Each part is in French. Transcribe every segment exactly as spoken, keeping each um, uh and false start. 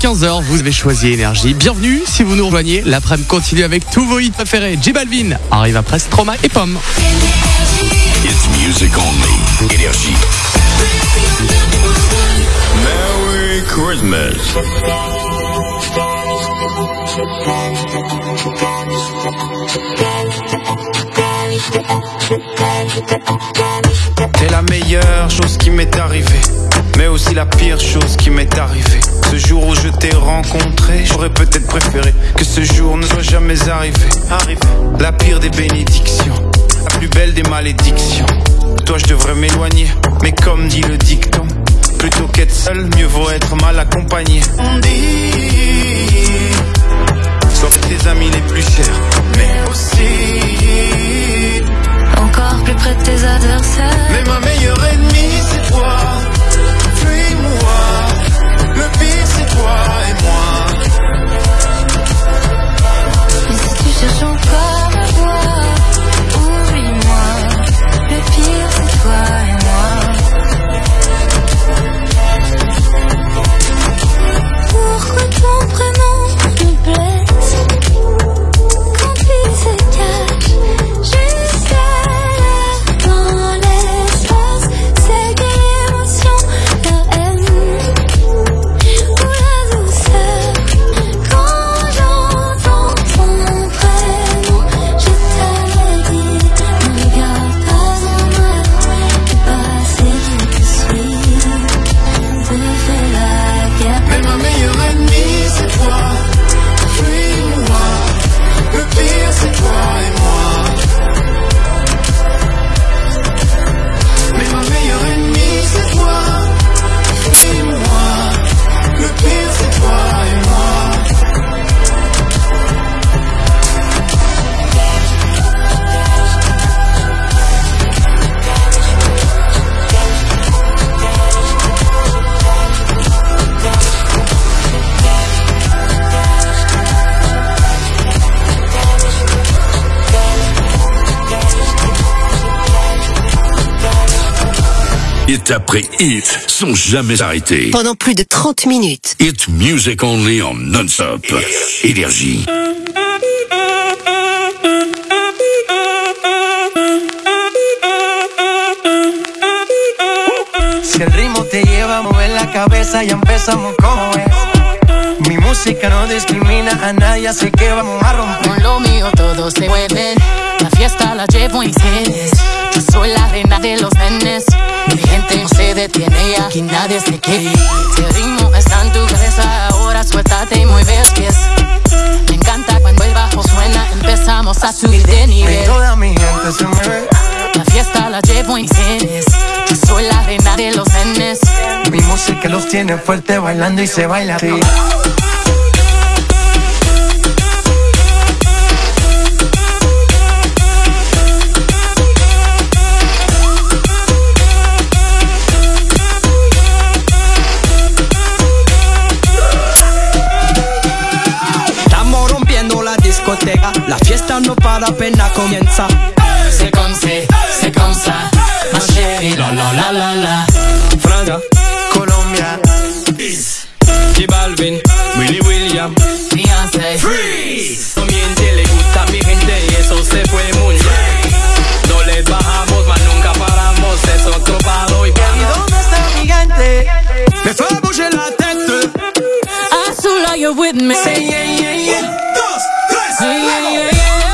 quinze heures, vous avez choisi Énergie. Bienvenue si vous nous rejoignez. L'après-midi continue avec tous vos hits préférés. J Balvin arrive après Stromae et Pomme. It's music only. Énergie. Merry Christmas. T'es la meilleure chose qui m'est arrivée, mais aussi la pire chose qui m'est arrivée. Ce jour où je t'ai rencontré, j'aurais peut-être préféré que ce jour ne soit jamais arrivé. Arrivé. La pire des bénédictions, la plus belle des malédictions. Toi je devrais m'éloigner, mais comme dit le dicton, plutôt qu'être seul, mieux vaut être mal accompagné. On dit, sois tes amis les plus chers, mais aussi encore plus près de tes adversaires. Mais ma meilleure ennemie c'est toi. Fuis-moi. Le pire c'est toi et moi. Mais si tu cherches encore à voir, oublie-moi. Le pire c'est toi et moi. Pourquoi ton prénom me blesse quand il se cache jusqu'à Hit après hit, sans jamais arrêter. Pendant plus de trente minutes. Hit music only en non-stop. Énergie. Si el ritmo te lleva a mover la cabeza, ya empezamos como es. Mi música no discrimina a nadie, así que vamos a romper. Con lo mío todos se mueven, la fiesta la llevo en genes. Yo soy la reina de los nenes, mi gente no se detiene y aquí nadie se quiere. Si el ritmo está en tu cabeza, ahora suéltate y mueve los pies. Me encanta cuando el bajo suena, empezamos a subir de nivel. Y toda mi gente se mueve. La fiesta la llevo en genes, yo soy la reina de los nenes. Mi música los tiene fuerte bailando y se baila así. La fiesta no para, apenas comienza. C'est comme c'est, c'est comme ça, ma chérie, la la la la la. Francia, Colombia, J Balvin, Willy William, Beyoncé, Freeze. Comiente, le gusta a mi gente y eso se fue muy bien. No les bajamos, mas nunca paramos, es otro palo y ¿y dónde está mi gente? Me fue a bouger la tête. Azula, you're with me. Say yeah, yeah, yeah. Yeah, yeah, yeah, yeah.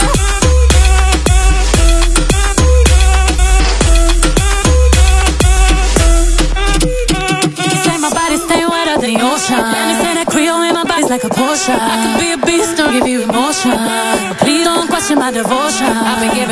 Say my body stay wetter than the ocean. You say that Creole in my body's like a potion. I could be a beast or give you emotion. Please don't question my devotion. I've been giving